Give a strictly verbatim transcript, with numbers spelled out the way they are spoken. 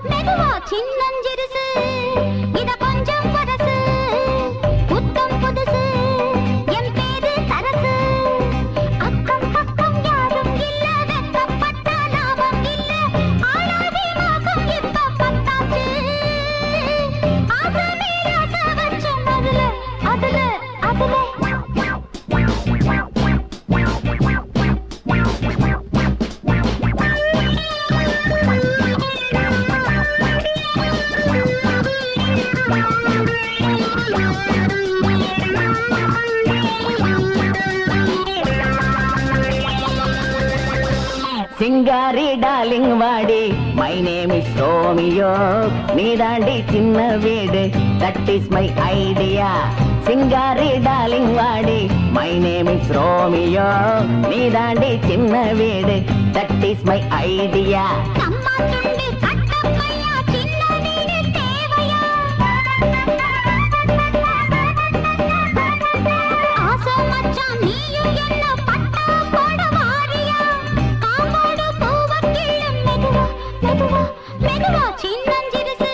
மெதுவா சின்னஞ்சிறுசு இத கொஞ்சம் படசு புத்தம் புதுசு என் பேரு சரசு அக்கம் பக்கம் யாரும் இல்ல வெக்கப்பட்ட லாபம் இல்ல ஆளாகி மாசம் இப்ப பத்தாச்சு ஆசை மேல ஆசை வச்சேன் அதுல அதுல அதுல சிங்காரி டார்லிங் வாடி மை நேம் இஸ் ரோமியோ நீ தாண்டி சின்ன வீடு தட் இஸ் மை ஐடியா சிங்காரி டார்லிங் வாடி மை நேம் இஸ் ரோமியோ நீ தாண்டி சின்ன வீடு தட் இஸ் மை ஐடியா மெதுவா மெதுவா சின்னஞ்சிறுசு